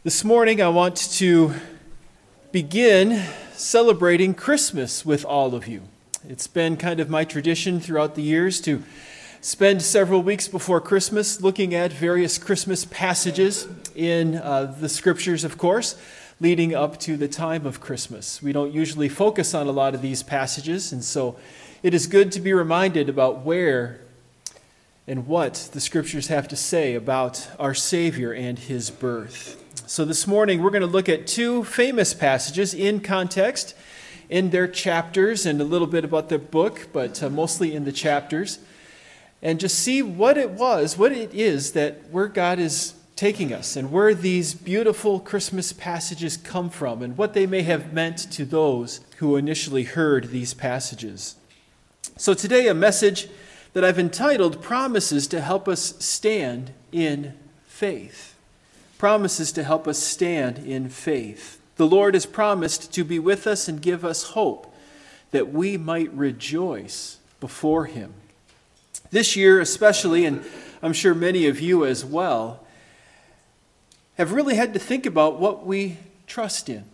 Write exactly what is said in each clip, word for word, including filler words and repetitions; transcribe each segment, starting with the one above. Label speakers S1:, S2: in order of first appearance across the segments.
S1: This morning I want to begin celebrating Christmas with all of you. It's been kind of my tradition throughout the years to spend several weeks before Christmas looking at various Christmas passages in uh, the scriptures, of course, leading up to the time of Christmas. We don't usually focus on a lot of these passages, and so it is good to be reminded about where and what the scriptures have to say about our Savior and his birth. So this morning we're going to look at two famous passages in context, in their chapters, and a little bit about the book, but uh, mostly in the chapters, and just see what it was, what it is that where God is taking us, and where these beautiful Christmas passages come from, and what they may have meant to those who initially heard these passages. So today a message that I've entitled Promises to Help Us Stand in Faith. Promises to help us stand in faith. The Lord has promised to be with us and give us hope that we might rejoice before him. This year especially, and I'm sure many of you as well, have really had to think about what we trust in.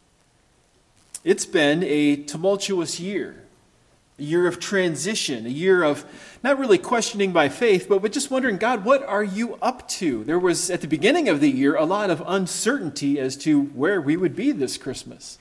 S1: It's been a tumultuous year. A year of transition, a year of not really questioning by faith, but just wondering, God, what are you up to? There was, at the beginning of the year, a lot of uncertainty as to where we would be this Christmas.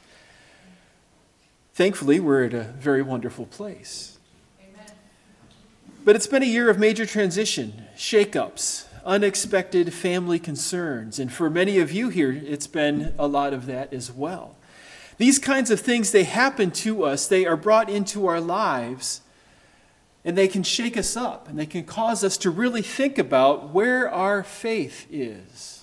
S1: Thankfully, we're at a very wonderful place. Amen. But it's been a year of major transition, shakeups, unexpected family concerns, and for many of you here, it's been a lot of that as well. These kinds of things, they happen to us, they are brought into our lives, and they can shake us up, and they can cause us to really think about where our faith is.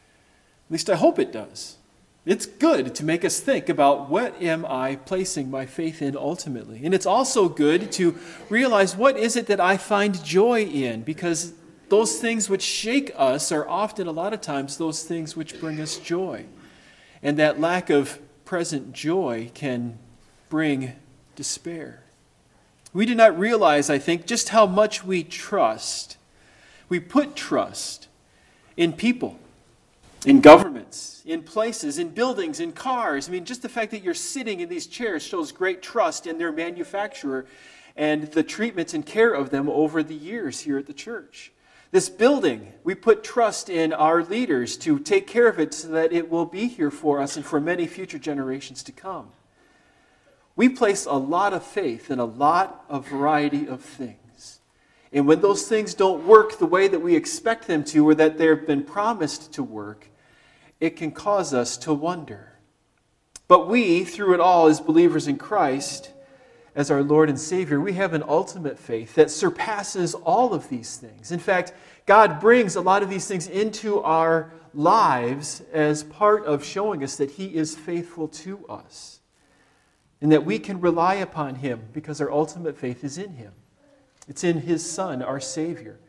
S1: At least I hope it does. It's good to make us think about what am I placing my faith in ultimately. And it's also good to realize what is it that I find joy in, because those things which shake us are often, a lot of times, those things which bring us joy. And that lack of present joy can bring despair. We do not realize, I think, just how much we trust. We put trust in people, in governments, in places, in buildings, in cars. I mean, just the fact that you're sitting in these chairs shows great trust in their manufacturer and the treatment and care of them over the years here at the church. This building, we put trust in our leaders to take care of it so that it will be here for us and for many future generations to come. We place a lot of faith in a lot of variety of things. And when those things don't work the way that we expect them to, or that they've been promised to work, it can cause us to wonder. But we, through it all, as believers in Christ, as our Lord and Savior, we have an ultimate faith that surpasses all of these things. In fact, God brings a lot of these things into our lives as part of showing us that he is faithful to us and that we can rely upon him because our ultimate faith is in him. It's in his Son, our Savior.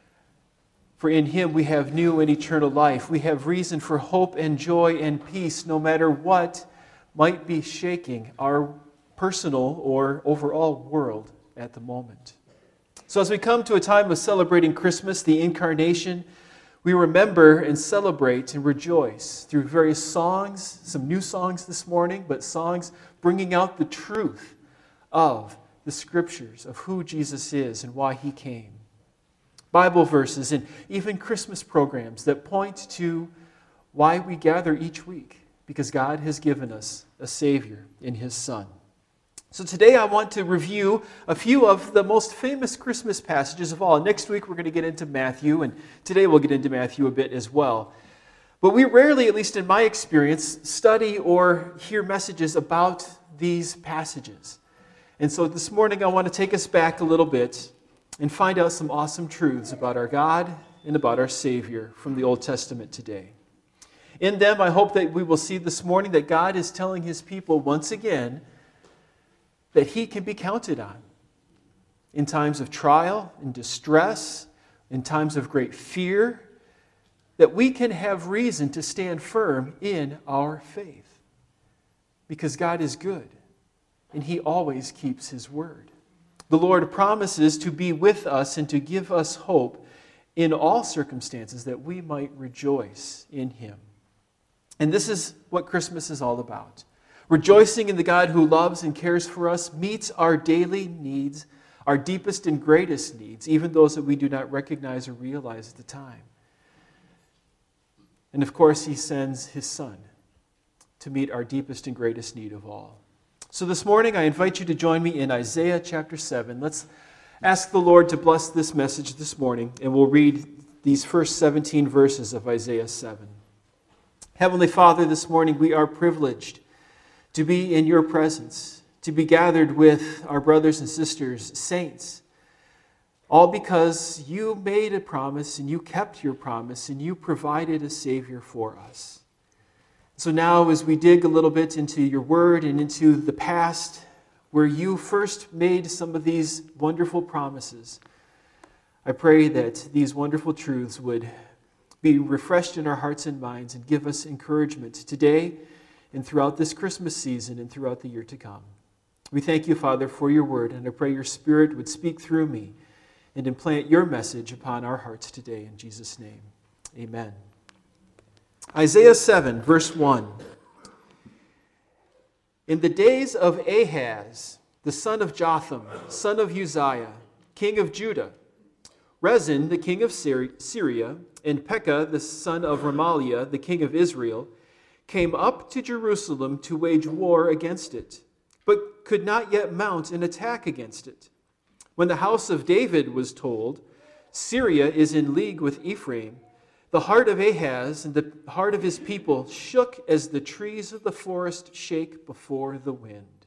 S1: For in him we have new and eternal life. We have reason for hope and joy and peace no matter what might be shaking our personal or overall world at the moment. So as we come to a time of celebrating Christmas, the Incarnation, we remember and celebrate and rejoice through various songs, some new songs this morning, but songs bringing out the truth of the Scriptures, of who Jesus is and why he came. Bible verses and even Christmas programs that point to why we gather each week, because God has given us a Savior in his Son. So today I want to review a few of the most famous Christmas passages of all. Next week we're going to get into Matthew, and today we'll get into Matthew a bit as well. But we rarely, at least in my experience, study or hear messages about these passages. And so this morning I want to take us back a little bit and find out some awesome truths about our God and about our Savior from the Old Testament today. In them, I hope that we will see this morning that God is telling his people once again that he can be counted on in times of trial, in distress, in times of great fear, that we can have reason to stand firm in our faith. Because God is good, and he always keeps his word. The Lord promises to be with us and to give us hope in all circumstances that we might rejoice in him. And this is what Christmas is all about. Rejoicing in the God who loves and cares for us, meets our daily needs, our deepest and greatest needs, even those that we do not recognize or realize at the time. And of course, he sends his Son to meet our deepest and greatest need of all. So this morning, I invite you to join me in Isaiah chapter seven. Let's ask the Lord to bless this message this morning, and we'll read these first seventeen verses of Isaiah seven. Heavenly Father, this morning we are privileged to be in your presence, to be gathered with our brothers and sisters, saints, all because you made a promise and you kept your promise and you provided a Savior for us. So now as we dig a little bit into your word and into the past where you first made some of these wonderful promises, I pray that these wonderful truths would be refreshed in our hearts and minds and give us encouragement today and throughout this Christmas season and throughout the year to come. We thank you, Father, for your word, and I pray your Spirit would speak through me and implant your message upon our hearts today. In Jesus' name, amen. Isaiah seven, verse one. In the days of Ahaz, the son of Jotham, son of Uzziah, king of Judah, Rezin, the king of Syria, and Pekah, the son of Remaliah, the king of Israel, came up to Jerusalem to wage war against it, but could not yet mount an attack against it. When the house of David was told, Syria is in league with Ephraim, the heart of Ahaz and the heart of his people shook as the trees of the forest shake before the wind.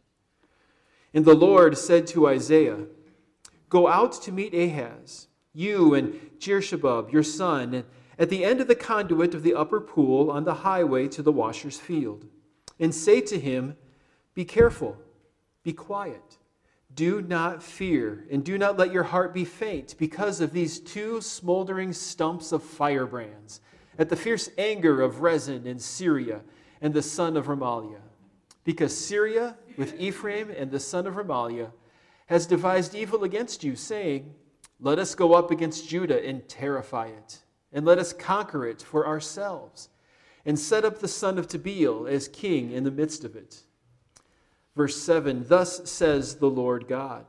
S1: And the Lord said to Isaiah, "Go out to meet Ahaz, you and Jehoshaphat, your son, at the end of the conduit of the upper pool on the highway to the washer's field, and say to him, be careful, be quiet, do not fear, and do not let your heart be faint because of these two smoldering stumps of firebrands, at the fierce anger of Rezin and Syria and the son of Remaliah. Because Syria, with Ephraim and the son of Remaliah, has devised evil against you, saying, let us go up against Judah and terrify it, and let us conquer it for ourselves, and set up the son of Tabeel as king in the midst of it." Verse seven, "Thus says the Lord God,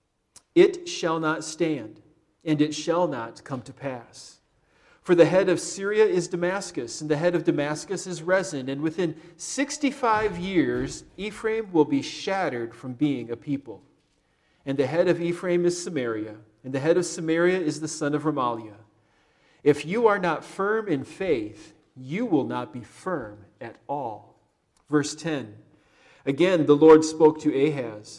S1: it shall not stand, and it shall not come to pass. For the head of Syria is Damascus, and the head of Damascus is Rezin, and within sixty-five years Ephraim will be shattered from being a people. And the head of Ephraim is Samaria, and the head of Samaria is the son of Remaliah. If you are not firm in faith, you will not be firm at all." Verse ten, "Again the Lord spoke to Ahaz,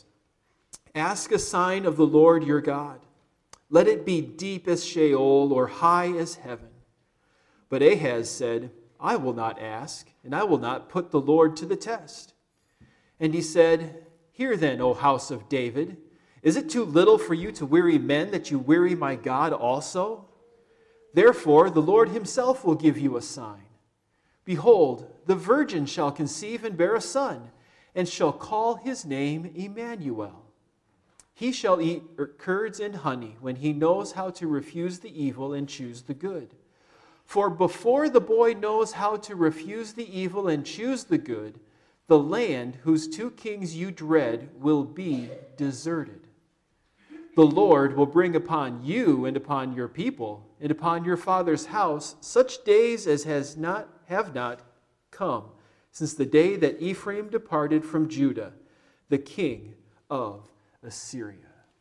S1: ask a sign of the Lord your God. Let it be deep as Sheol or high as heaven." But Ahaz said, "I will not ask, and I will not put the Lord to the test." And he said, "Hear then, O house of David, is it too little for you to weary men that you weary my God also? Therefore the Lord himself will give you a sign. Behold, the virgin shall conceive and bear a son, and shall call his name Emmanuel. He shall eat curds and honey when he knows how to refuse the evil and choose the good. For before the boy knows how to refuse the evil and choose the good, the land whose two kings you dread will be deserted. The Lord will bring upon you and upon your people and upon your father's house such days as has not have not come since the day that Ephraim departed from Judah, the king of Assyria."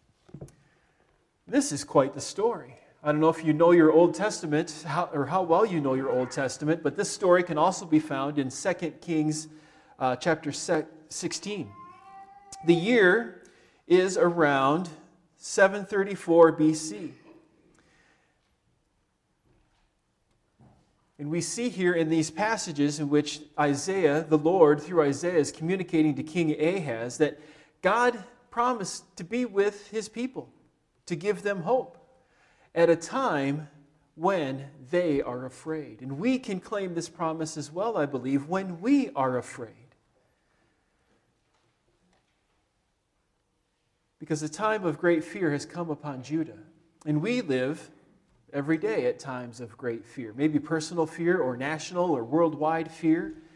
S1: This is quite the story. I don't know if you know your Old Testament how, or how well you know your Old Testament, but this story can also be found in Second Kings uh, chapter sixteen. The year is around seven thirty-four B C. And we see here in these passages in which Isaiah, the Lord, through Isaiah, is communicating to King Ahaz that God promised to be with his people, to give them hope at a time when they are afraid. And we can claim this promise as well, I believe, when we are afraid. Because a time of great fear has come upon Judah. And we live every day at times of great fear. Maybe personal fear or national or worldwide fear.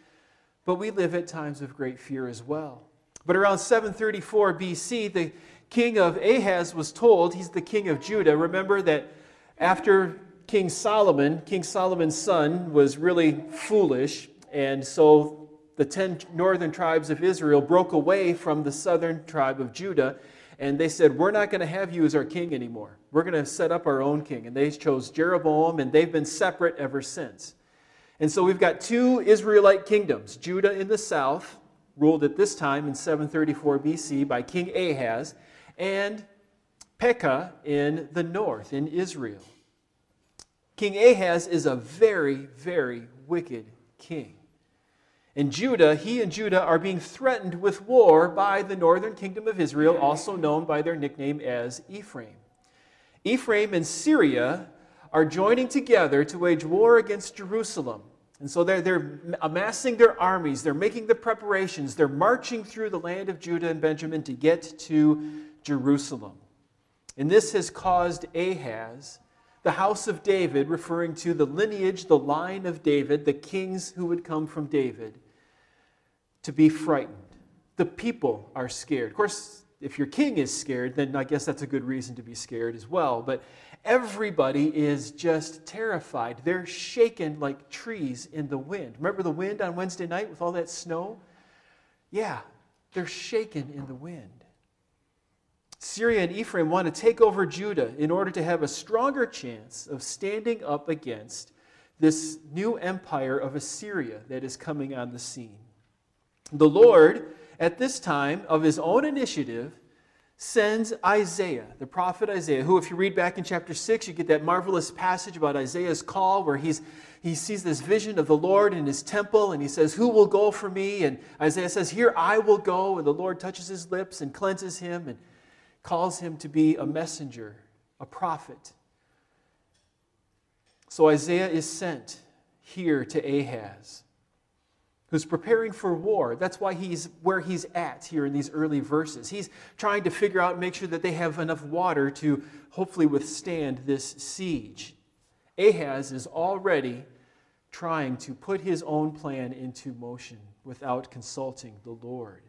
S1: but we live at times of great fear as well. But around seven thirty-four B C, the king of Ahaz was told, he's the king of Judah. Remember that after King Solomon, King Solomon's son, was really foolish, and so the ten northern tribes of Israel broke away from the southern tribe of Judah, and they said, we're not going to have you as our king anymore. We're going to set up our own king. And they chose Jeroboam, and they've been separate ever since. And so we've got two Israelite kingdoms, Judah in the south, ruled at this time in seven thirty-four B C by King Ahaz, and Pekah in the north, in Israel. King Ahaz is a very, very wicked king. In Judah, he and Judah are being threatened with war by the northern kingdom of Israel, also known by their nickname as Ephraim. Ephraim and Syria are joining together to wage war against Jerusalem. And so they're, they're amassing their armies, they're making the preparations, they're marching through the land of Judah and Benjamin to get to Jerusalem. And this has caused Ahaz, the house of David, referring to the lineage, the line of David, the kings who would come from David, to be frightened. The people are scared. Of course, if your king is scared, then I guess that's a good reason to be scared as well. But everybody is just terrified. They're shaken like trees in the wind. Remember the wind on Wednesday night with all that snow? Yeah, they're shaken in the wind. Syria and Ephraim want to take over Judah in order to have a stronger chance of standing up against this new empire of Assyria that is coming on the scene. The Lord, at this time, of his own initiative, sends Isaiah, the prophet Isaiah, who, if you read back in chapter six, you get that marvelous passage about Isaiah's call where he's, he sees this vision of the Lord in his temple, and he says, who will go for me? And Isaiah says, here I will go. And the Lord touches his lips and cleanses him and calls him to be a messenger, a prophet. So Isaiah is sent here to Ahaz, who's preparing for war. That's why he's where he's at here in these early verses. He's trying to figure out and make sure that they have enough water to hopefully withstand this siege. Ahaz is already trying to put his own plan into motion without consulting the Lord.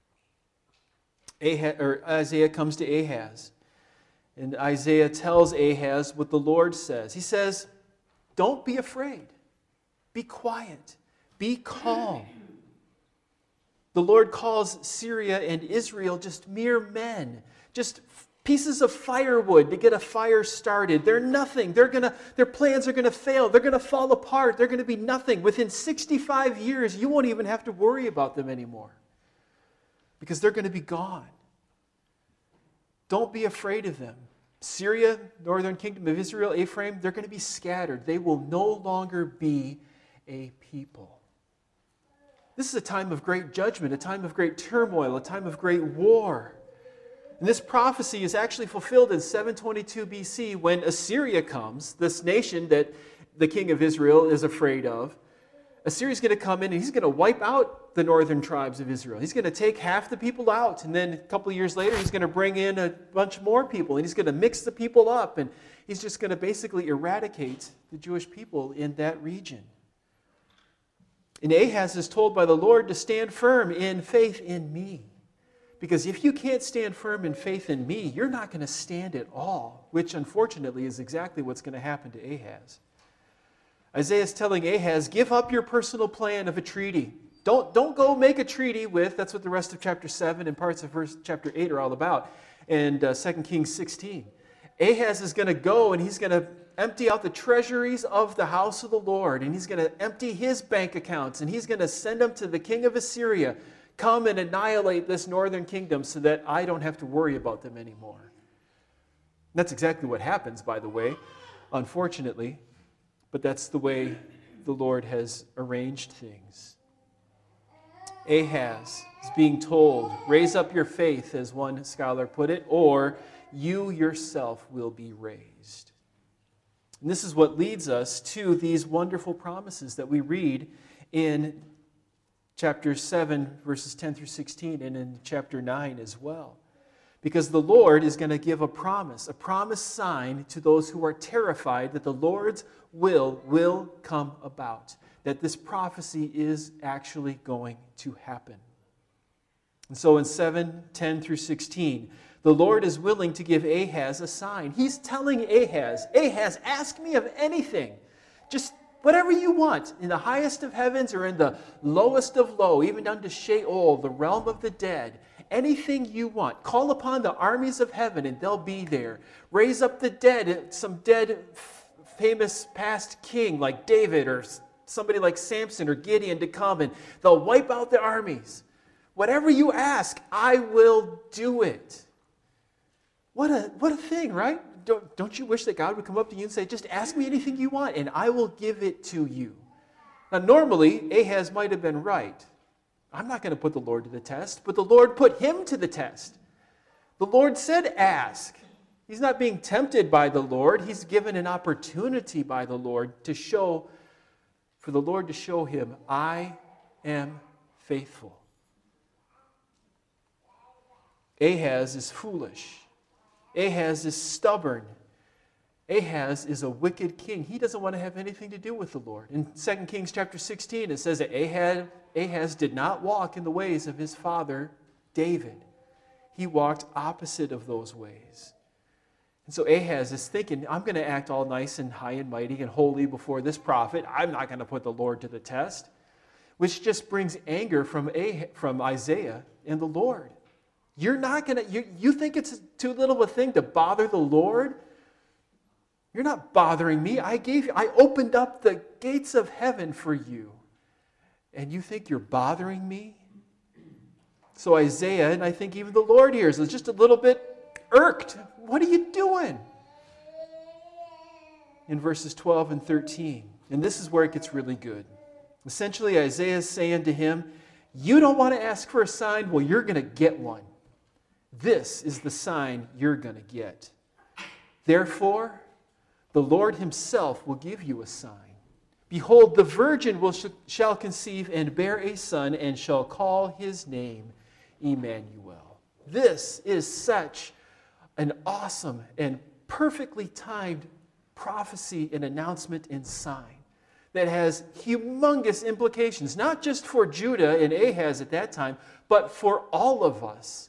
S1: Ahaz, or Isaiah comes to Ahaz, and Isaiah tells Ahaz what the Lord says. He says, don't be afraid. Be quiet. Be calm. The Lord calls Syria and Israel just mere men, just pieces of firewood to get a fire started. They're nothing. They're gonna, their plans are going to fail. They're going to fall apart. They're going to be nothing. Within sixty-five years, you won't even have to worry about them anymore, because they're going to be gone. Don't be afraid of them. Syria, northern kingdom of Israel, Ephraim, they're going to be scattered. They will no longer be a people. This is a time of great judgment, a time of great turmoil, a time of great war. And this prophecy is actually fulfilled in seven twenty-two B C when Assyria comes, this nation that the king of Israel is afraid of. Assyria's going to come in and he's going to wipe out the northern tribes of Israel. He's going to take half the people out, and then a couple of years later he's going to bring in a bunch more people, and he's going to mix the people up, and he's just going to basically eradicate the Jewish people in that region. And Ahaz is told by the Lord to stand firm in faith in me. Because if you can't stand firm in faith in me, you're not going to stand at all, which unfortunately is exactly what's going to happen to Ahaz. Isaiah is telling Ahaz, give up your personal plan of a treaty. Don't, don't go make a treaty with, that's what the rest of chapter seven and parts of verse chapter eight are all about, and uh, Second Kings sixteen. Ahaz is going to go and he's going to empty out the treasuries of the house of the Lord, and he's going to empty his bank accounts, and he's going to send them to the king of Assyria. Come and annihilate this northern kingdom so that I don't have to worry about them anymore. That's exactly what happens, by the way, unfortunately. But that's the way the Lord has arranged things. Ahaz is being told, raise up your faith, as one scholar put it, or you yourself will be raised. And this is what leads us to these wonderful promises that we read in chapter seven, verses ten through sixteen, and in chapter nine as well. Because the Lord is going to give a promise, a promise sign to those who are terrified that the Lord's will will come about. that this prophecy is actually going to happen. And so in seven, ten through sixteen, the Lord is willing to give Ahaz a sign. He's telling Ahaz, Ahaz, ask me of anything. Just whatever you want, in the highest of heavens or in the lowest of low, even down to Sheol, the realm of the dead. Anything you want. Call upon the armies of heaven and they'll be there. Raise up the dead, some dead famous past king like David or somebody like Samson or Gideon to come, and they'll wipe out the armies. Whatever you ask, I will do it. What a, what a thing, right? Don't, don't you wish that God would come up to you and say, just ask me anything you want and I will give it to you? Now, normally, Ahaz might have been right. I'm not going to put the Lord to the test, but the Lord put him to the test. The Lord said, ask. He's not being tempted by the Lord. He's given an opportunity by the Lord to show, for the Lord to show him, I am faithful. Ahaz is foolish. Ahaz is stubborn. Ahaz is a wicked king. He doesn't want to have anything to do with the Lord. In Second Kings chapter sixteen, it says that Ahaz, Ahaz did not walk in the ways of his father David. He walked opposite of those ways. And so Ahaz is thinking, I'm going to act all nice and high and mighty and holy before this prophet. I'm not going to put the Lord to the test. Which just brings anger from, Ahaz, from Isaiah and the Lord. You're not going to, you, you think it's too little of a thing to bother the Lord? You're not bothering me. I gave you, I opened up the gates of heaven for you. And you think you're bothering me? So Isaiah, and I think even the Lord here, is just a little bit irked. What are you doing? In verses twelve and thirteen. And this is where it gets really good. Essentially, Isaiah is saying to him, you don't want to ask for a sign? Well, you're going to get one. This is the sign you're going to get. Therefore, the Lord himself will give you a sign. Behold, the virgin will sh- shall conceive and bear a son, and shall call his name Emmanuel. This is such an awesome and perfectly timed prophecy and announcement and sign that has humongous implications, not just for Judah and Ahaz at that time, but for all of us.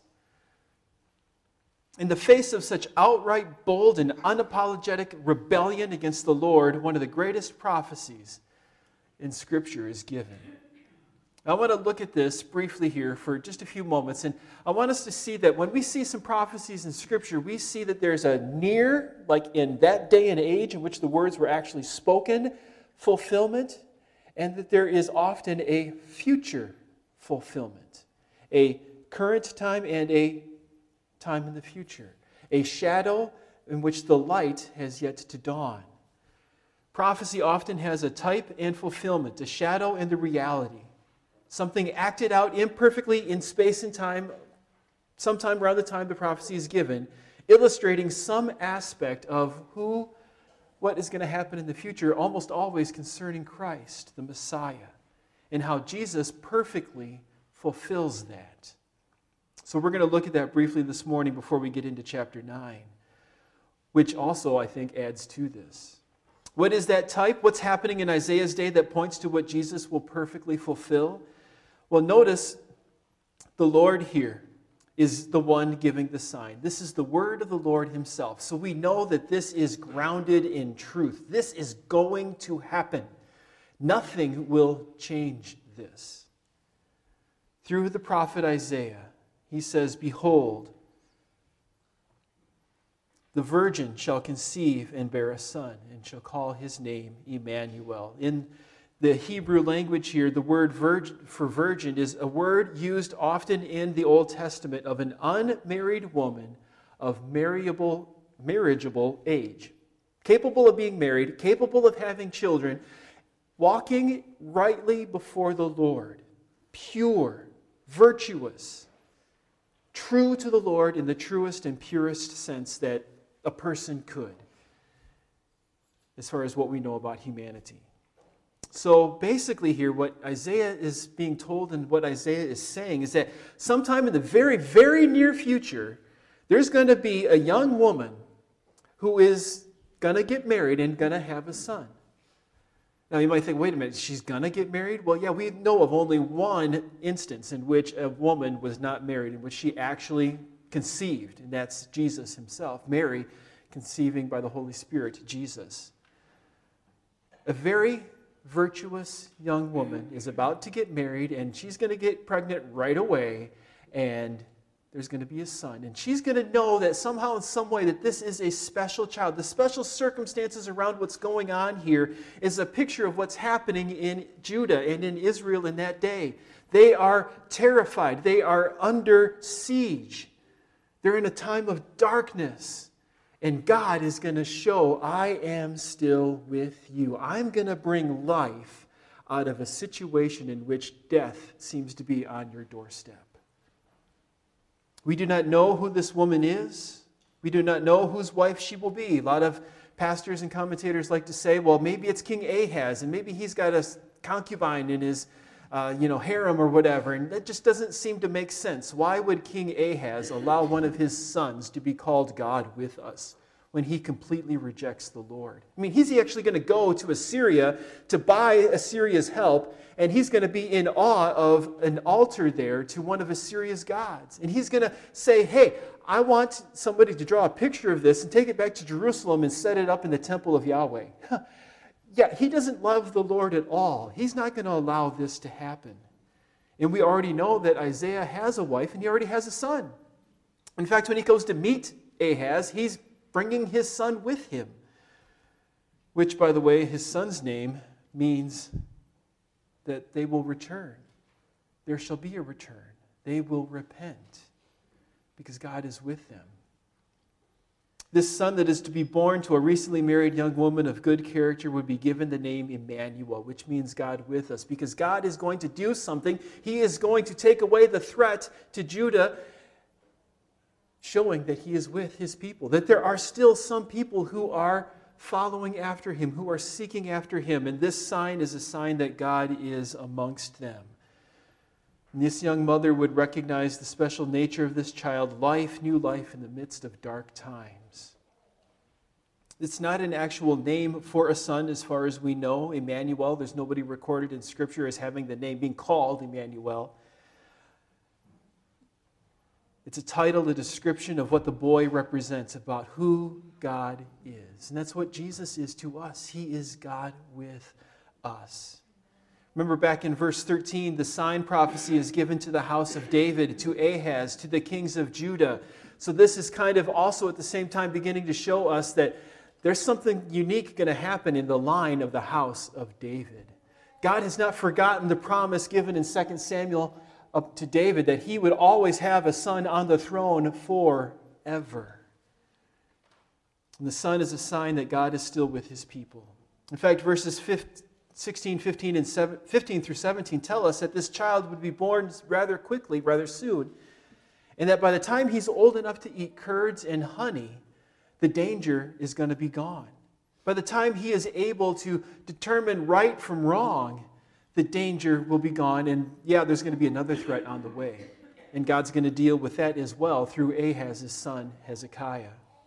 S1: In the face of such outright, bold, and unapologetic rebellion against the Lord, one of the greatest prophecies in Scripture is given. I want to look at this briefly here for just a few moments, and I want us to see that when we see some prophecies in Scripture, we see that there's a near, like in that day and age in which the words were actually spoken, fulfillment, and that there is often a future fulfillment, a current time and a time in the future, a shadow in which the light has yet to dawn. Prophecy often has a type and fulfillment, a shadow and the reality. Something acted out imperfectly in space and time, sometime around the time the prophecy is given, illustrating some aspect of who, what is going to happen in the future, almost always concerning Christ, the Messiah, and how Jesus perfectly fulfills that. So we're going to look at that briefly this morning before we get into chapter nine, which also, I think, adds to this. What is that type? What's happening in Isaiah's day that points to what Jesus will perfectly fulfill? Well, notice the Lord here is the one giving the sign. This is the word of the Lord himself. So we know that this is grounded in truth. This is going to happen. Nothing will change this. Through the prophet Isaiah, he says, behold, the virgin shall conceive and bear a son, and shall call his name Emmanuel. In the Hebrew language here, the word virgin, for virgin is a word used often in the Old Testament of an unmarried woman of marriageable, marriageable age, capable of being married, capable of having children, walking rightly before the Lord, pure, virtuous, true to the Lord in the truest and purest sense that a person could, as far as what we know about humanity. So basically here, what Isaiah is being told and what Isaiah is saying is that sometime in the very, very near future, there's going to be a young woman who is going to get married and going to have a son. Now you might think, wait a minute, she's going to get married? Well, yeah, we know of only one instance in which a woman was not married, in which she actually conceived, and that's Jesus himself. Mary conceiving by the Holy Spirit, Jesus. A very virtuous young woman is about to get married, and she's going to get pregnant right away, and there's going to be a son. And she's going to know that somehow in some way that this is a special child. The special circumstances around what's going on here is a picture of what's happening in Judah and in Israel in that day. They are terrified. They are under siege. They're in a time of darkness. And God is going to show, I am still with you. I'm going to bring life out of a situation in which death seems to be on your doorstep. We do not know who this woman is. We do not know whose wife she will be. A lot of pastors and commentators like to say, well, maybe it's King Ahaz, and maybe he's got a concubine in his uh, you know, harem or whatever, and that just doesn't seem to make sense. Why would King Ahaz allow one of his sons to be called God with us when he completely rejects the Lord? I mean, he's actually going to go to Assyria to buy Assyria's help, and he's going to be in awe of an altar there to one of Assyria's gods. And he's going to say, hey, I want somebody to draw a picture of this and take it back to Jerusalem and set it up in the temple of Yahweh. Yeah, he doesn't love the Lord at all. He's not going to allow this to happen. And we already know that Isaiah has a wife and he already has a son. In fact, when he goes to meet Ahaz, he's bringing his son with him, which, by the way, his son's name means that they will return. There shall be a return. They will repent because God is with them. This son that is to be born to a recently married young woman of good character would be given the name Emmanuel, which means God with us, because God is going to do something. He is going to take away the threat to Judah, showing that he is with his people, that there are still some people who are following after him, who are seeking after him, and this sign is a sign that God is amongst them. And this young mother would recognize the special nature of this child, life, new life in the midst of dark times. It's not an actual name for a son as far as we know, Emmanuel. There's nobody recorded in Scripture as having the name being called Emmanuel. It's a title, a description of what the boy represents, about who God is. And that's what Jesus is to us. He is God with us. Remember back in verse thirteen, the sign prophecy is given to the house of David, to Ahaz, to the kings of Judah. So this is kind of also at the same time beginning to show us that there's something unique going to happen in the line of the house of David. God has not forgotten the promise given in Second Samuel up to David that he would always have a son on the throne forever. And the son is a sign that God is still with his people. In fact, verses sixteen, fifteen, and fifteen through seventeen tell us that this child would be born rather quickly, rather soon, and that by the time he's old enough to eat curds and honey, the danger is going to be gone. By the time he is able to determine right from wrong, the danger will be gone, and yeah, there's going to be another threat on the way. And God's going to deal with that as well through Ahaz's son, Hezekiah.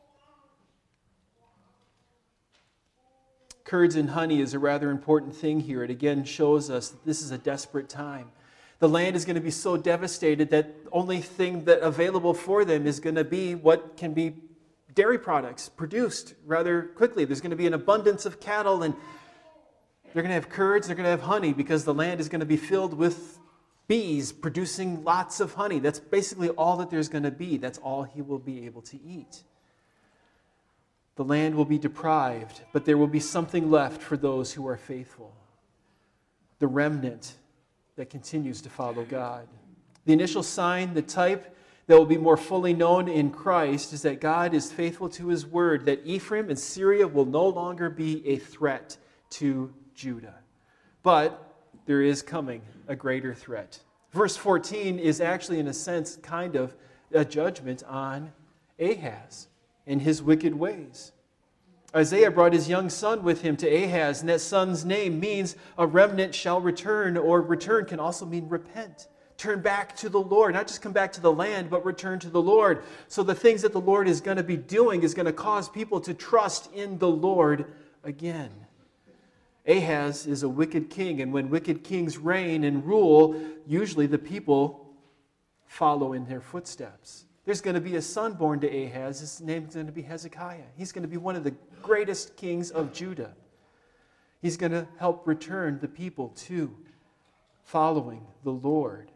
S1: Curds and honey is a rather important thing here. It again shows us that this is a desperate time. The land is going to be so devastated that the only thing that available for them is going to be what can be dairy products produced rather quickly. There's going to be an abundance of cattle, and they're going to have curds, they're going to have honey, because the land is going to be filled with bees producing lots of honey. That's basically all that there's going to be. That's all he will be able to eat. The land will be deprived, but there will be something left for those who are faithful. The remnant that continues to follow God. The initial sign, the type that will be more fully known in Christ, is that God is faithful to his word, that Ephraim and Syria will no longer be a threat to Judah. But there is coming a greater threat. Verse fourteen is actually, in a sense, kind of a judgment on Ahaz and his wicked ways. Isaiah brought his young son with him to Ahaz, and that son's name means a remnant shall return, or return can also mean repent. Turn back to the Lord. Not just come back to the land, but return to the Lord. So the things that the Lord is going to be doing is going to cause people to trust in the Lord again. Ahaz is a wicked king, and when wicked kings reign and rule, usually the people follow in their footsteps. There's going to be a son born to Ahaz. His name's going to be Hezekiah. He's going to be one of the greatest kings of Judah. He's going to help return the people to following the Lord.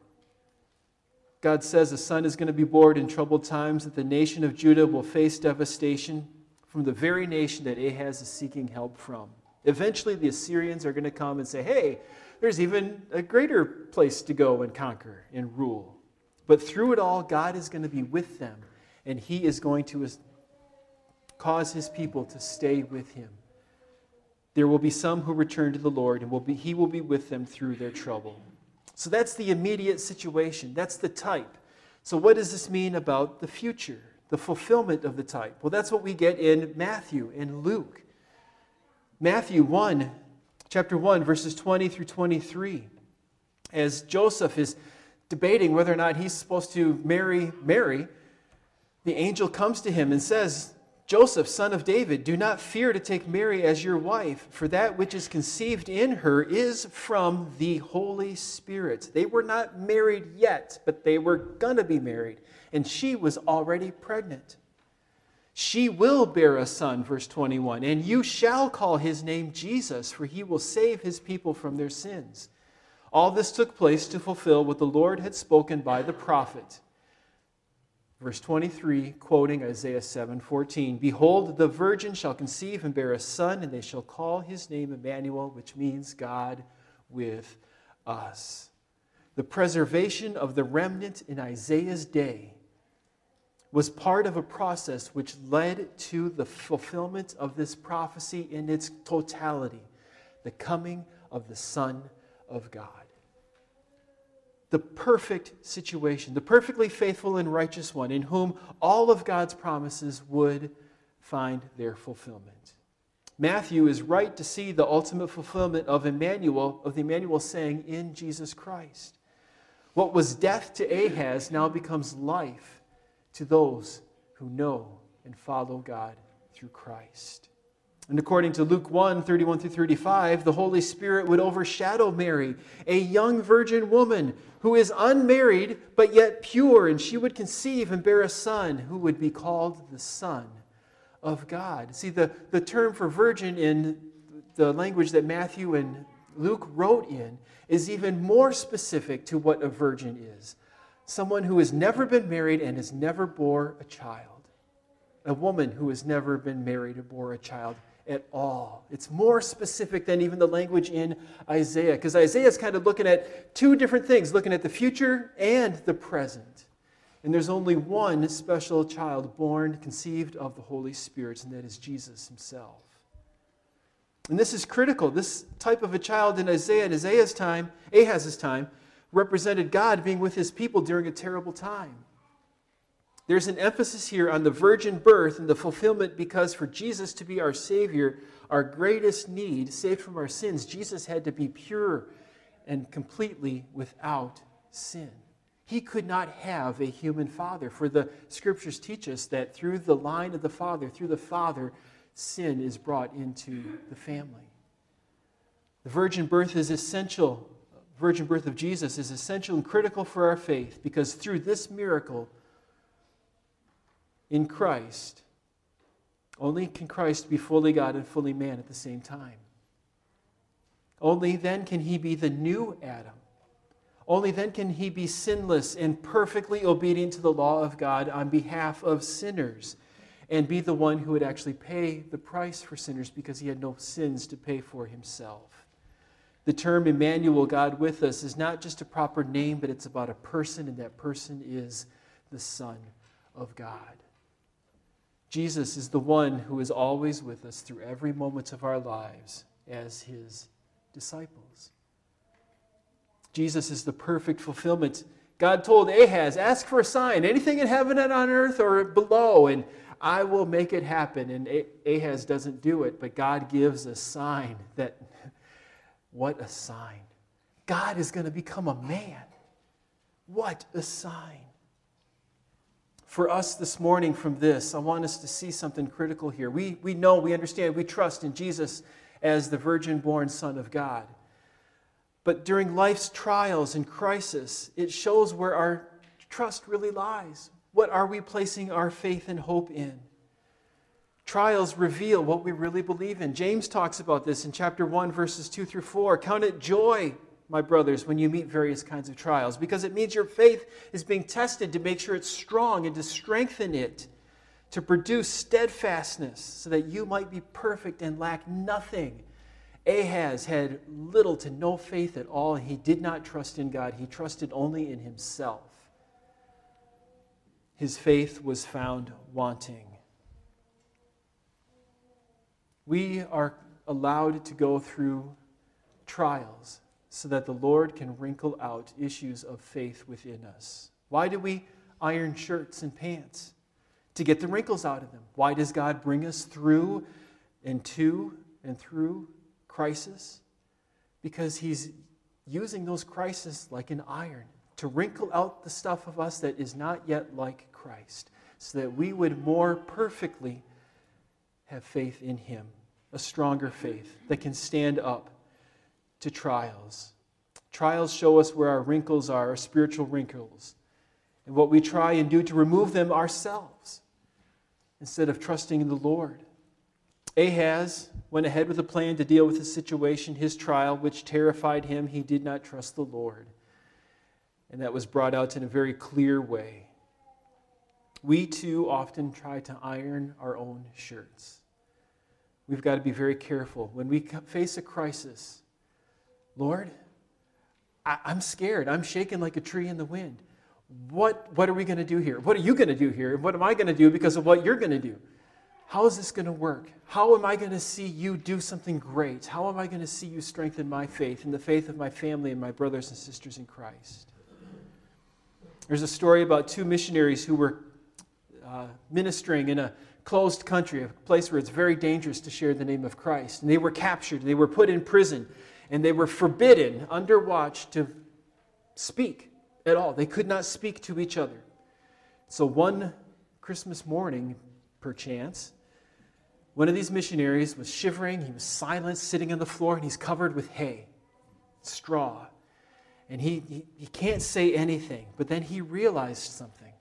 S1: God says a son is going to be born in troubled times, that the nation of Judah will face devastation from the very nation that Ahaz is seeking help from. Eventually, the Assyrians are going to come and say, hey, there's even a greater place to go and conquer and rule. But through it all, God is going to be with them, and He is going to cause His people to stay with Him. There will be some who return to the Lord, and will be, He will be with them through their trouble. So that's the immediate situation. That's the type. So what does this mean about the future, the fulfillment of the type? Well, that's what we get in Matthew and Luke. Matthew one, chapter one, verses twenty through twenty-three. As Joseph is debating whether or not he's supposed to marry Mary, the angel comes to him and says, Joseph, son of David, do not fear to take Mary as your wife, for that which is conceived in her is from the Holy Spirit. They were not married yet, but they were going to be married, and she was already pregnant. She will bear a son, verse twenty-one, and you shall call his name Jesus, for he will save his people from their sins. All this took place to fulfill what the Lord had spoken by the prophet. Verse twenty-three, quoting Isaiah seven fourteen, behold, the virgin shall conceive and bear a son, and they shall call his name Emmanuel, which means God with us. The preservation of the remnant in Isaiah's day was part of a process which led to the fulfillment of this prophecy in its totality, the coming of the Son of God. The perfect situation, the perfectly faithful and righteous one, in whom all of God's promises would find their fulfillment. Matthew is right to see the ultimate fulfillment of Emmanuel, of the Emmanuel saying in Jesus Christ. What was death to Ahaz now becomes life to those who know and follow God through Christ. And according to Luke one, thirty-one through thirty-five, the Holy Spirit would overshadow Mary, a young virgin woman who is unmarried but yet pure, and she would conceive and bear a son who would be called the Son of God. See, the, the term for virgin in the language that Matthew and Luke wrote in is even more specific to what a virgin is. Someone who has never been married and has never bore a child. A woman who has never been married or bore a child at all. It's more specific than even the language in Isaiah, because Isaiah is kind of looking at two different things, looking at the future and the present. And there's only one special child born, conceived of the Holy Spirit, and that is Jesus himself. And this is critical. This type of a child in Isaiah, in Isaiah's time, Ahaz's time, represented God being with his people during a terrible time. There's an emphasis here on the virgin birth and the fulfillment, because for Jesus to be our Savior, our greatest need, saved from our sins, Jesus had to be pure and completely without sin. He could not have a human father, for the Scriptures teach us that through the line of the Father, through the Father, sin is brought into the family. The virgin birth is essential. The virgin birth of Jesus is essential and critical for our faith, because through this miracle, in Christ, only can Christ be fully God and fully man at the same time. Only then can he be the new Adam. Only then can he be sinless and perfectly obedient to the law of God on behalf of sinners, and be the one who would actually pay the price for sinners, because he had no sins to pay for himself. The term Emmanuel, God with us, is not just a proper name, but it's about a person, and that person is the Son of God. Jesus is the one who is always with us through every moment of our lives as his disciples. Jesus is the perfect fulfillment. God told Ahaz, ask for a sign, anything in heaven and on earth or below, and I will make it happen. And Ahaz doesn't do it, but God gives a sign that, what a sign. God is going to become a man. What a sign. For us this morning from this, I want us to see something critical here. We, we know, we understand, we trust in Jesus as the virgin-born Son of God. But during life's trials and crisis, it shows where our trust really lies. What are we placing our faith and hope in? Trials reveal what we really believe in. James talks about this in chapter one, verses two through four. Count it joy, my brothers, when you meet various kinds of trials, because it means your faith is being tested to make sure it's strong and to strengthen it, to produce steadfastness so that you might be perfect and lack nothing. Ahaz had little to no faith at all, and he did not trust in God. He trusted only in himself. His faith was found wanting. We are allowed to go through trials so that the Lord can wrinkle out issues of faith within us. Why do we iron shirts and pants? To get the wrinkles out of them. Why does God bring us through and to and through crisis? Because he's using those crises like an iron to wrinkle out the stuff of us that is not yet like Christ, so that we would more perfectly have faith in him, a stronger faith that can stand up to trials. Trials show us where our wrinkles are, our spiritual wrinkles, and what we try and do to remove them ourselves instead of trusting in the Lord. Ahaz went ahead with a plan to deal with his situation, his trial, which terrified him. He did not trust the Lord. And that was brought out in a very clear way. We too often try to iron our own shirts. We've got to be very careful. When we face a crisis, Lord, I, I'm scared. I'm shaking like a tree in the wind. What, what are we going to do here? What are you going to do here? What am I going to do because of what you're going to do? How is this going to work? How am I going to see you do something great? How am I going to see you strengthen my faith and the faith of my family and my brothers and sisters in Christ? There's a story about two missionaries who were uh, ministering in a closed country, a place where it's very dangerous to share the name of Christ. And they were captured, they were put in prison, and they were forbidden, under watch, to speak at all. They could not speak to each other. So one Christmas morning, perchance, one of these missionaries was shivering, he was silent, sitting on the floor, and he's covered with hay, straw. And he, he, he can't say anything, but then he realized something.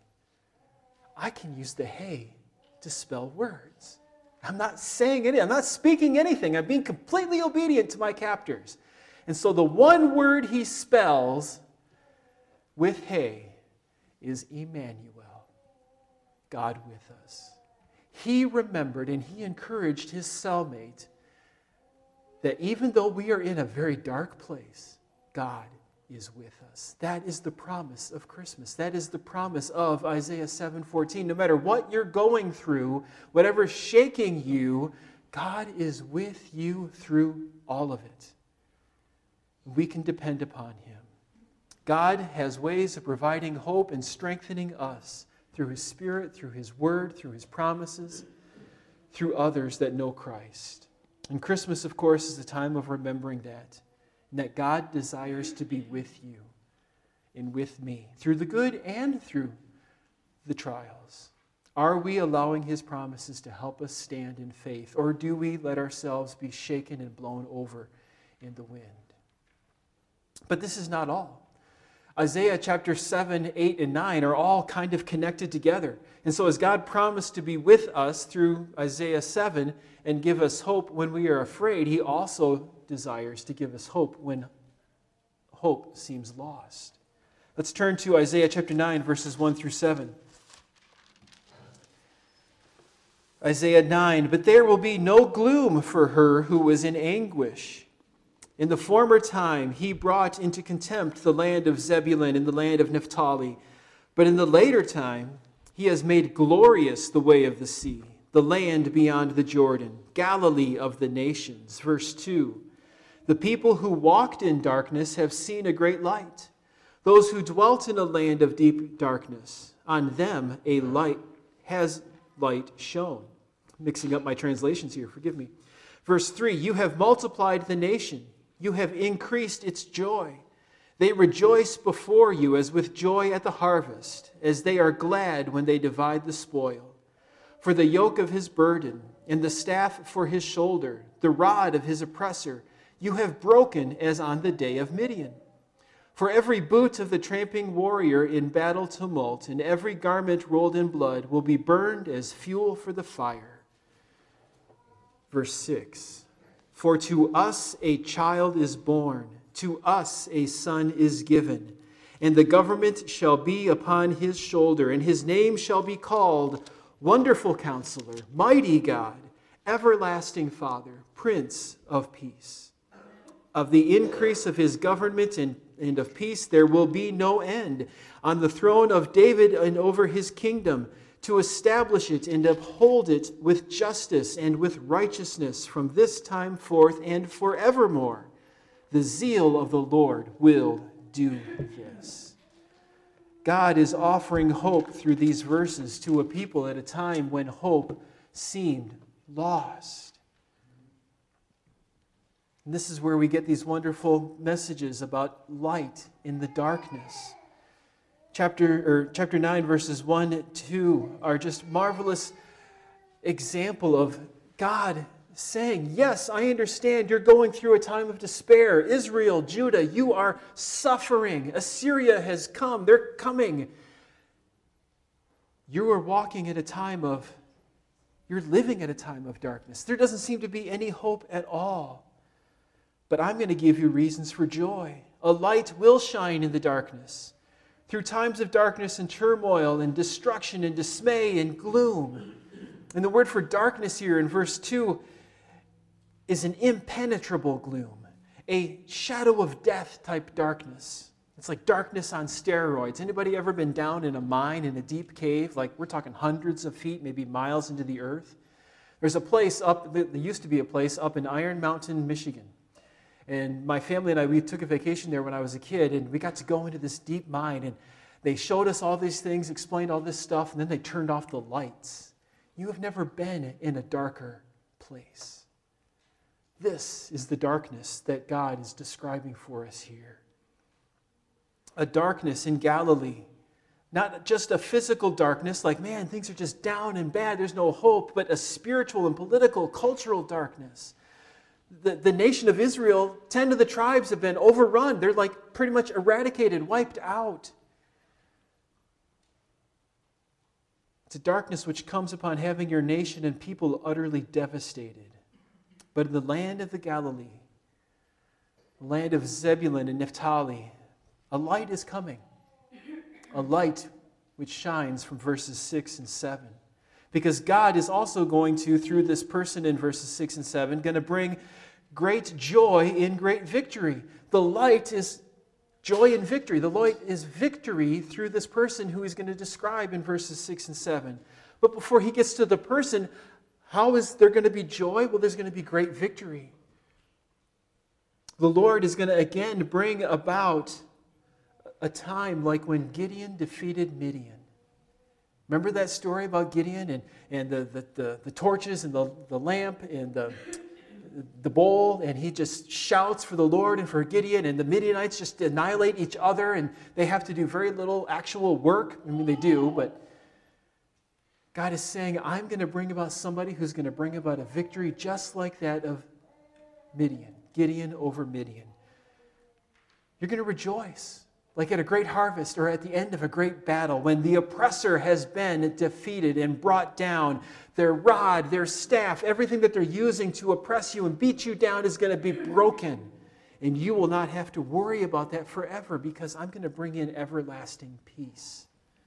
S1: I can use the hay to spell words. I'm not saying anything, I'm not speaking anything, I'm being completely obedient to my captors. And so the one word he spells with hay is Emmanuel, God with us. He remembered and he encouraged his cellmate that even though we are in a very dark place, God is with us. That is the promise of Christmas. That is the promise of Isaiah seven fourteen. No matter what you're going through, whatever's shaking you, God is with you through all of it. We can depend upon him. God has ways of providing hope and strengthening us through his Spirit, through his word, through his promises, through others that know Christ. And Christmas, of course, is a time of remembering that, and that God desires to be with you and with me, through the good and through the trials. Are we allowing his promises to help us stand in faith, or do we let ourselves be shaken and blown over in the wind? But this is not all. Isaiah chapter seven, eight, and nine are all kind of connected together. And so as God promised to be with us through Isaiah seven and give us hope when we are afraid, he also desires to give us hope when hope seems lost. Let's turn to Isaiah chapter nine, verses one through seven. Isaiah nine, but there will be no gloom for her who was in anguish. In the former time, he brought into contempt the land of Zebulun and the land of Naphtali. But in the later time, he has made glorious the way of the sea, the land beyond the Jordan, Galilee of the nations. Verse two, the people who walked in darkness have seen a great light. Those who dwelt in a land of deep darkness, on them a light has light shone. Mixing up my translations here, forgive me. Verse three, you have multiplied the nation. You have increased its joy. They rejoice before you as with joy at the harvest, as they are glad when they divide the spoil. For the yoke of his burden and the staff for his shoulder, the rod of his oppressor, you have broken as on the day of Midian. For every boot of the tramping warrior in battle tumult and every garment rolled in blood will be burned as fuel for the fire. Verse six, for to us a child is born, to us a son is given, and the government shall be upon his shoulder, and his name shall be called Wonderful Counselor, Mighty God, Everlasting Father, Prince of Peace. Of the increase of his government and, and of peace there will be no end, on the throne of David and over his kingdom, to establish it and uphold it with justice and with righteousness from this time forth and forevermore. The zeal of the Lord will do this. God is offering hope through these verses to a people at a time when hope seemed lost. And this is where we get these wonderful messages about light in the darkness. Chapter, or chapter nine, verses one and two are just marvelous example of God saying, yes, I understand you're going through a time of despair. Israel, Judah, you are suffering. Assyria has come. They're coming. You are walking at a time of, you're living at a time of darkness. There doesn't seem to be any hope at all. But I'm going to give you reasons for joy. A light will shine in the darkness. Through times of darkness and turmoil and destruction and dismay and gloom. And the word for darkness here in verse two is an impenetrable gloom, a shadow of death type darkness. It's like darkness on steroids. Anybody ever been down in a mine in a deep cave? Like we're talking hundreds of feet, maybe miles into the earth. There's a place up, there used to be a place up in Iron Mountain, Michigan. And my family and I, we took a vacation there when I was a kid, and we got to go into this deep mine, and they showed us all these things, explained all this stuff, and then they turned off the lights. You have never been in a darker place. This is the darkness that God is describing for us here. A darkness in Galilee. Not just a physical darkness, like, man, things are just down and bad, there's no hope, but a spiritual and political, cultural darkness. The, the nation of Israel, ten of the tribes have been overrun. They're like pretty much eradicated, wiped out. It's a darkness which comes upon having your nation and people utterly devastated. But in the land of the Galilee, the land of Zebulun and Naphtali, a light is coming. A light which shines from verses six and seven. Because God is also going to, through this person in verses six and seven, going to bring great joy in great victory. The light is joy in victory. The light is victory through this person who he's going to describe in verses six and seven. But before he gets to the person, how is there going to be joy? Well, there's going to be great victory. The Lord is going to again bring about a time like when Gideon defeated Midian. Remember that story about Gideon and, and the, the, the, the torches and the, the lamp and the, the bowl, and he just shouts for the Lord and for Gideon, and the Midianites just annihilate each other, and they have to do very little actual work. I mean, they do, but God is saying, I'm going to bring about somebody who's going to bring about a victory just like that of Midian, Gideon over Midian. You're going to rejoice. Like at a great harvest or at the end of a great battle, when the oppressor has been defeated and brought down, their rod, their staff, everything that they're using to oppress you and beat you down is going to be broken. And you will not have to worry about that forever, because I'm going to bring in everlasting peace.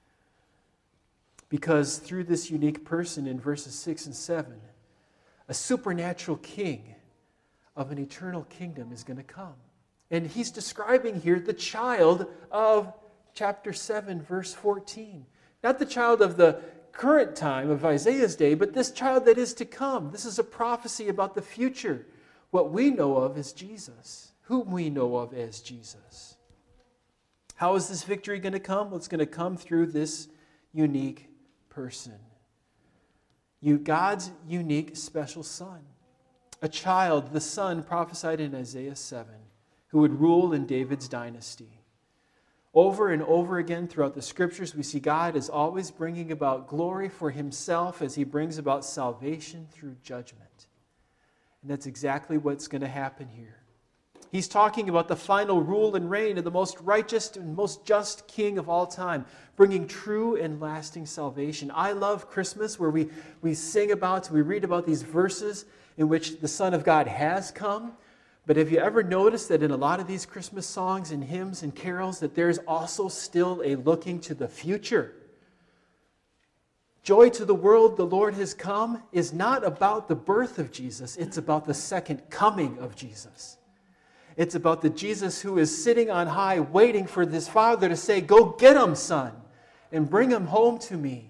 S1: Because through this unique person in verses six and seven, a supernatural king of an eternal kingdom is going to come. And he's describing here the child of chapter seven, verse fourteen. Not the child of the current time of Isaiah's day, but this child that is to come. This is a prophecy about the future. What we know of as Jesus. Whom we know of as Jesus. How is this victory going to come? Well, it's going to come through this unique person. You, God's unique special son. A child, the son prophesied in Isaiah seven. Who would rule in David's dynasty. Over and over again throughout the Scriptures, we see God is always bringing about glory for himself as he brings about salvation through judgment. And that's exactly what's going to happen here. He's talking about the final rule and reign of the most righteous and most just king of all time, bringing true and lasting salvation. I love Christmas, where we, we sing about, we read about these verses in which the Son of God has come. But have you ever noticed that in a lot of these Christmas songs and hymns and carols that there's also still a looking to the future? Joy to the world, the Lord has come is not about the birth of Jesus. It's about the second coming of Jesus. It's about the Jesus who is sitting on high waiting for his Father to say, "Go get him, son, and bring him home to me."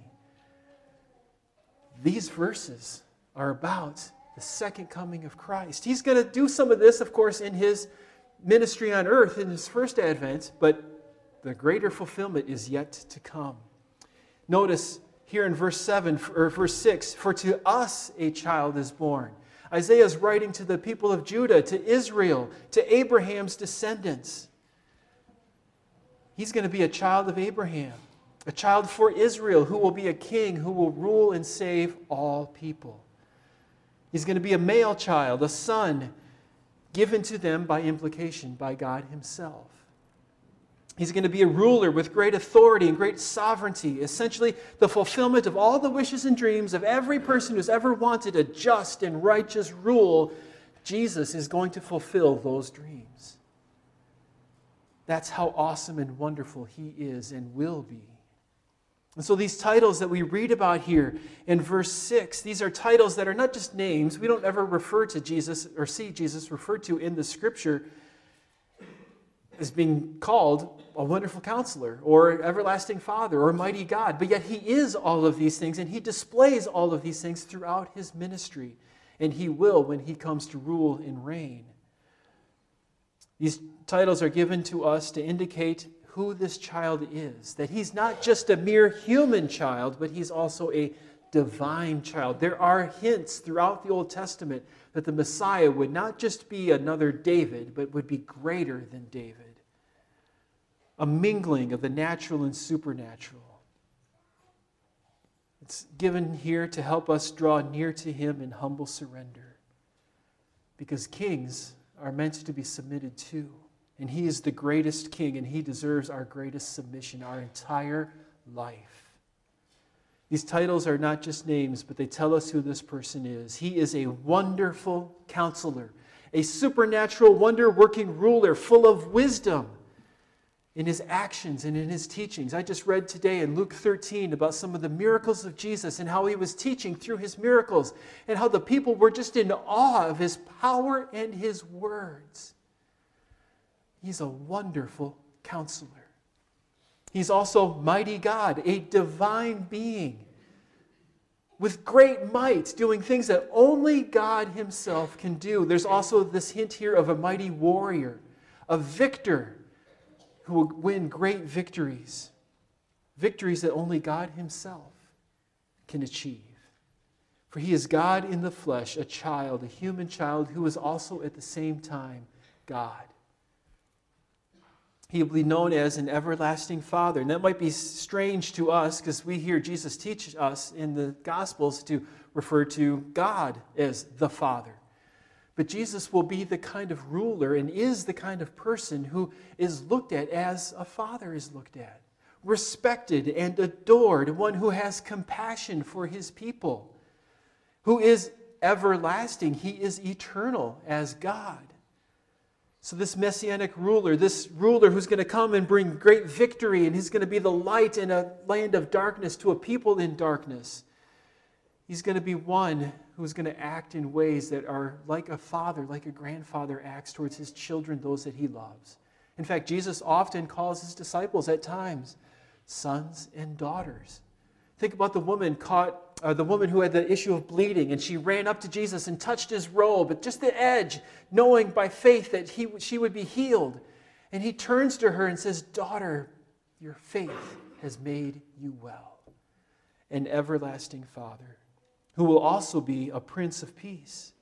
S1: These verses are about the second coming of Christ. He's going to do some of this, of course, in his ministry on earth, in his first advent, but the greater fulfillment is yet to come. Notice here in verse seven or verse six, "For to us a child is born." Isaiah is writing to the people of Judah, to Israel, to Abraham's descendants. He's going to be a child of Abraham, a child for Israel, who will be a king who will rule and save all people. He's going to be a male child, a son, given to them by implication by God himself. He's going to be a ruler with great authority and great sovereignty, essentially the fulfillment of all the wishes and dreams of every person who's ever wanted a just and righteous rule. Jesus is going to fulfill those dreams. That's how awesome and wonderful he is and will be. And so these titles that we read about here in verse six, these are titles that are not just names. We don't ever refer to Jesus or see Jesus referred to in the Scripture as being called a wonderful counselor or everlasting Father or mighty God. But yet he is all of these things, and he displays all of these things throughout his ministry. And he will when he comes to rule and reign. These titles are given to us to indicate who this child is, that he's not just a mere human child, but he's also a divine child. There are hints throughout the Old Testament that the Messiah would not just be another David, but would be greater than David. A mingling of the natural and supernatural. It's given here to help us draw near to him in humble surrender. Because kings are meant to be submitted to. And he is the greatest king, and he deserves our greatest submission, our entire life. These titles are not just names, but they tell us who this person is. He is a wonderful counselor, a supernatural, wonder-working ruler, full of wisdom in his actions and in his teachings. I just read today in Luke thirteen about some of the miracles of Jesus and how he was teaching through his miracles, and how the people were just in awe of his power and his words. He's a wonderful counselor. He's also mighty God, a divine being with great might, doing things that only God himself can do. There's also this hint here of a mighty warrior, a victor who will win great victories, victories that only God himself can achieve. For he is God in the flesh, a child, a human child who is also at the same time God. He will be known as an everlasting Father. And that might be strange to us because we hear Jesus teach us in the Gospels to refer to God as the Father. But Jesus will be the kind of ruler and is the kind of person who is looked at as a father is looked at. Respected and adored, one who has compassion for his people, who is everlasting. He is eternal as God. So this messianic ruler, this ruler who's going to come and bring great victory, and he's going to be the light in a land of darkness to a people in darkness. He's going to be one who's going to act in ways that are like a father, like a grandfather acts towards his children, those that he loves. In fact, Jesus often calls his disciples at times sons and daughters. Think about the woman caught, uh, the woman who had the issue of bleeding, and she ran up to Jesus and touched his robe at just the edge, knowing by faith that he, she would be healed. And he turns to her and says, "Daughter, your faith has made you well." An everlasting Father, who will also be a Prince of Peace.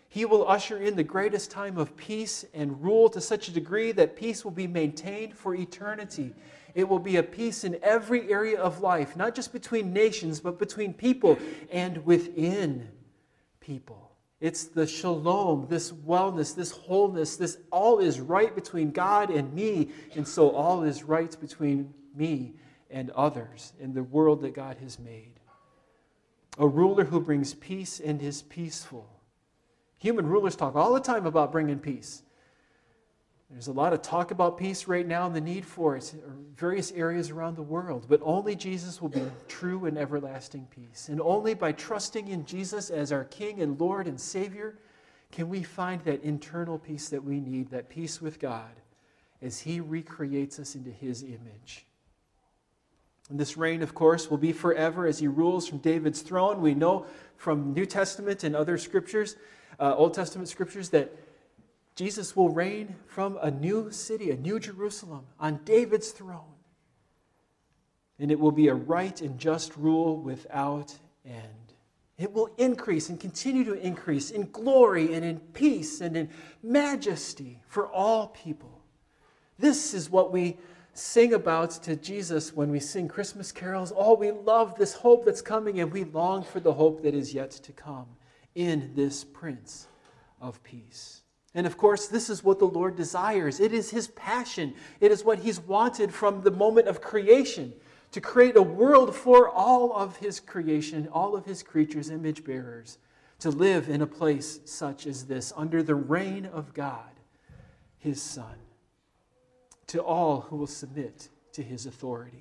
S1: He will usher in the greatest time of peace and rule to such a degree that peace will be maintained for eternity. It will be a peace in every area of life, not just between nations, but between people and within people. It's the shalom, this wellness, this wholeness, this all is right between God and me, and so all is right between me and others in the world that God has made. A ruler who brings peace and is peaceful. Human rulers talk all the time about bringing peace. There's a lot of talk about peace right now and the need for it in various areas around the world. But only Jesus will be true and everlasting peace. And only by trusting in Jesus as our King and Lord and Savior can we find that internal peace that we need, that peace with God, as He recreates us into His image. And this reign, of course, will be forever as He rules from David's throne. We know from New Testament and other scriptures, uh, Old Testament scriptures, that Jesus will reign from a new city, a new Jerusalem, on David's throne. And it will be a right and just rule without end. It will increase and continue to increase in glory and in peace and in majesty for all people. This is what we sing about to Jesus when we sing Christmas carols. Oh, we love this hope that's coming, and we long for the hope that is yet to come in this Prince of Peace. And of course, this is what the Lord desires. It is His passion. It is what He's wanted from the moment of creation, to create a world for all of His creation, all of His creatures, image bearers, to live in a place such as this, under the reign of God, His Son, to all who will submit to His authority.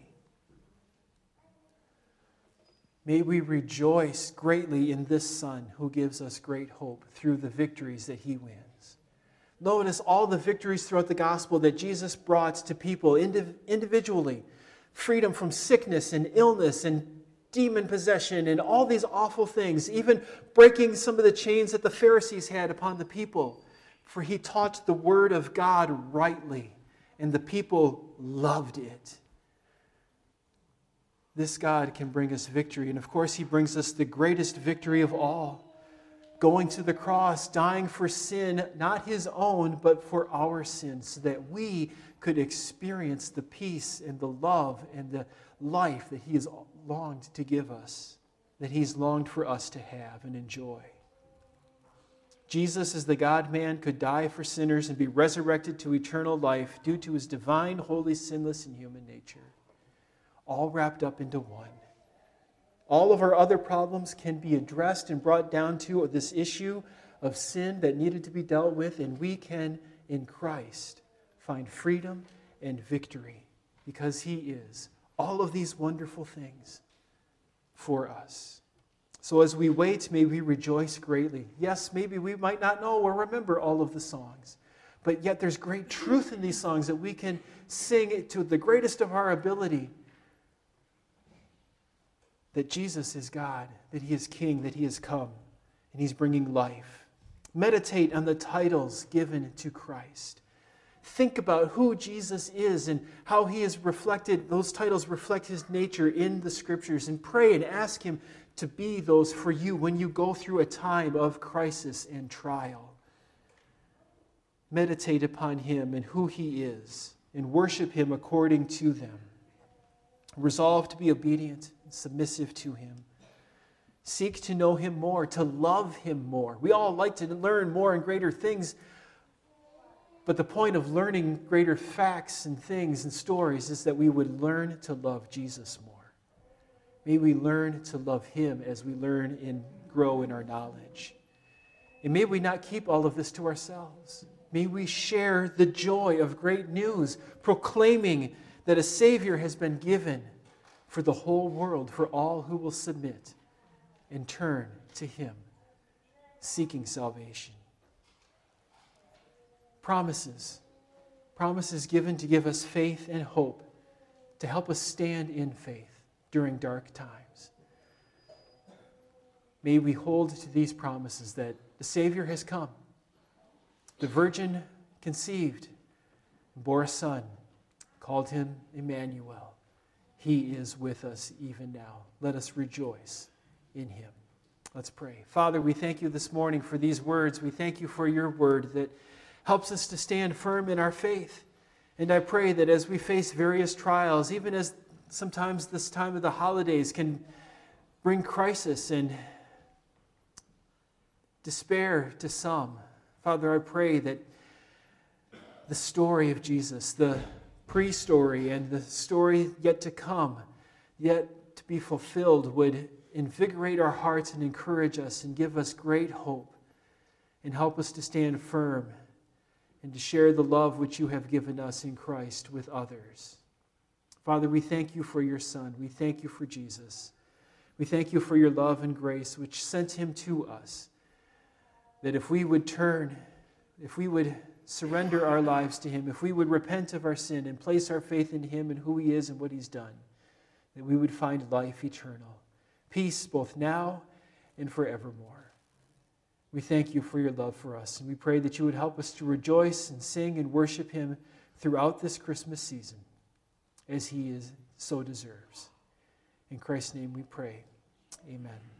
S1: May we rejoice greatly in this Son who gives us great hope through the victories that He wins. Notice all the victories throughout the gospel that Jesus brought to people indiv- individually. Freedom from sickness and illness and demon possession and all these awful things. Even breaking some of the chains that the Pharisees had upon the people. For He taught the word of God rightly, and the people loved it. This God can bring us victory. And of course, He brings us the greatest victory of all. Going to the cross, dying for sin, not His own, but for our sins, so that we could experience the peace and the love and the life that He has longed to give us, that He's longed for us to have and enjoy. Jesus, as the God-man, could die for sinners and be resurrected to eternal life due to His divine, holy, sinless, and human nature. All wrapped up into one. All of our other problems can be addressed and brought down to this issue of sin that needed to be dealt with, and we can, in Christ, find freedom and victory because He is all of these wonderful things for us. So as we wait, may we rejoice greatly. Yes, maybe we might not know or remember all of the songs, but yet there's great truth in these songs that we can sing to the greatest of our ability. That Jesus is God, that He is King, that He has come, and He's bringing life. Meditate on the titles given to Christ. Think about who Jesus is and how He is reflected, those titles reflect His nature in the Scriptures, and pray and ask Him to be those for you when you go through a time of crisis and trial. Meditate upon Him and who He is, and worship Him according to them. Resolve to be obedient and submissive to Him. Seek to know Him more, to love Him more. We all like to learn more and greater things, but the point of learning greater facts and things and stories is that we would learn to love Jesus more. May we learn to love Him as we learn and grow in our knowledge. And may we not keep all of this to ourselves. May we share the joy of great news, proclaiming that a Savior has been given for the whole world, for all who will submit and turn to Him, seeking salvation. Promises. Promises given to give us faith and hope, to help us stand in faith during dark times. May we hold to these promises that the Savior has come. The Virgin conceived, bore a son, called Him Emmanuel. He is with us even now. Let us rejoice in Him. Let's pray. Father, we thank you this morning for these words. We thank you for your word that helps us to stand firm in our faith. And I pray that as we face various trials, even as sometimes this time of the holidays can bring crisis and despair to some, Father, I pray that the story of Jesus, the pre-story and the story yet to come, yet to be fulfilled, would invigorate our hearts and encourage us and give us great hope and help us to stand firm and to share the love which you have given us in Christ with others. Father, we thank you for your Son. We thank you for Jesus. We thank you for your love and grace which sent him to us, that if we would turn, if we would surrender our lives to him, if we would repent of our sin and place our faith in him and who he is and what he's done, that we would find life eternal, peace both now and forevermore. We thank you for your love for us, and we pray that you would help us to rejoice and sing and worship him throughout this Christmas season, as he is so deserves. In Christ's name we pray. Amen.